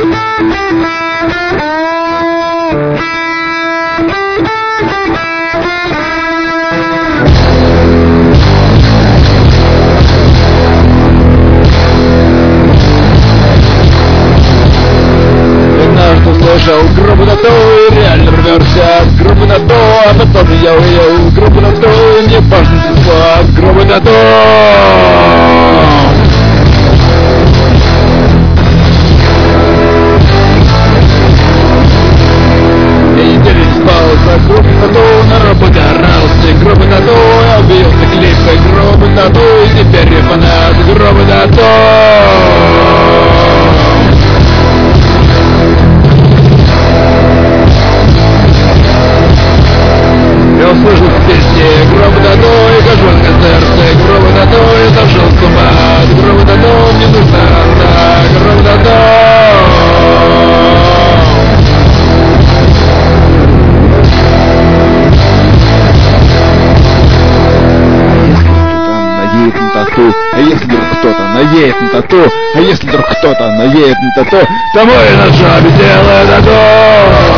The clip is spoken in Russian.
Слышал группу на то и реально рвешься от группы на то, а потом я уел группу на то, не важно число от группы на то. Я неделю не спал за группу на то, на работе орался группы на то, я убился клипы группы на то, и теперь я фанат группы на то. Я услышал в песне гробы на то и хожу на концерты, гробы на то и зашел с ума, гробы на то мне нужна одна, гробы на то. А если вдруг кто-то наедет на тату, а если вдруг кто-то наедет на тату, то мой на жабе делает тату.